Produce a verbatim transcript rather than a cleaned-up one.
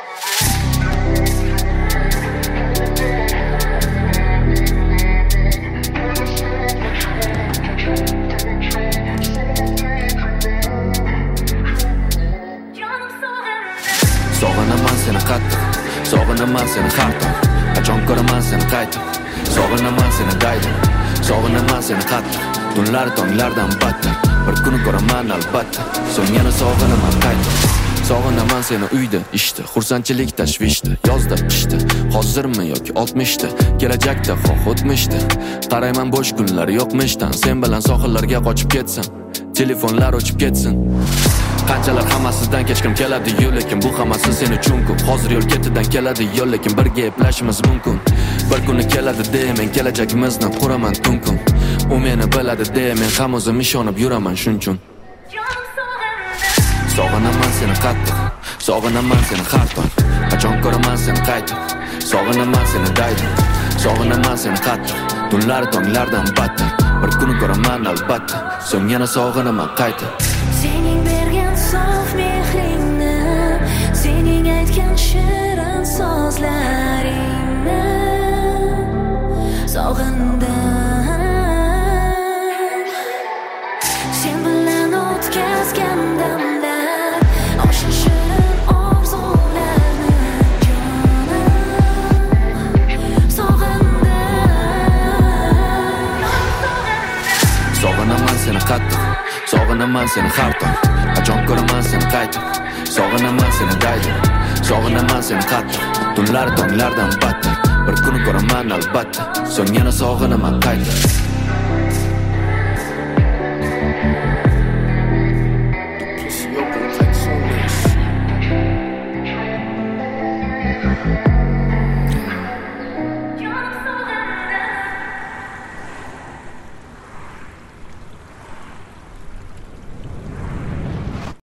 Sog'inaman seni qattiq, sog'inaman seni har tong. Qachon ko'raman seni qaytib, sog'inaman seni daydim. Sog'inaman seni qattiq, tunlar tonglardan battar. Bir kuni ko'raman albatta, so'ng yana sog'inaman qaytib. Sog'inaman seni uyda, ishda, xursandchilik tashvishda, yozda, qishda, hozirmi yoki oltmishda, kelajakda, xoh o'tmishda. Qarayman bo'sh kunlar yo'qmishdan, sen bilan sohillarga qochib ketsam, telefonlar o'chib ketsin. Qanchalar hammasidan kechkim keladi-yu, lekin bu hammasi sen uchun ko'p. Hozir yo'l ketidan keladi-yu, lekin birga eplashimiz mumkin. Bir kuni keladi de, men kelajakimizni quraman tun-kun. U meni biladi de, men ham o'zim ishonib yuraman shunchun. Sog'inaman seni qattiq, sog'inaman seni har tong. Qachon ko'raman seni qaytib, sog'inaman seni daydim. Sog'inaman seni qattiq, tunlar tonglardan battar. Bir kuni ko'raman albatta, so'ng yana sog'inaman qaytib. Sening bergan sof mehringni, sening aytgan shirin so'zlaringni sog'indim. Sen bilan o'tkazgan damlar, o'sha shirin orzularni jonim sog'indim. Sog'inaman seni qattiq, sog'inaman seni har tong. Qachon ko'raman seni qaytib, sog'inaman seni daydim. Sog'inaman seni qattiq, tunlar tonglardan battar. Bir kuni ko'raman albatta, so'ng yana sog'inaman qaytib.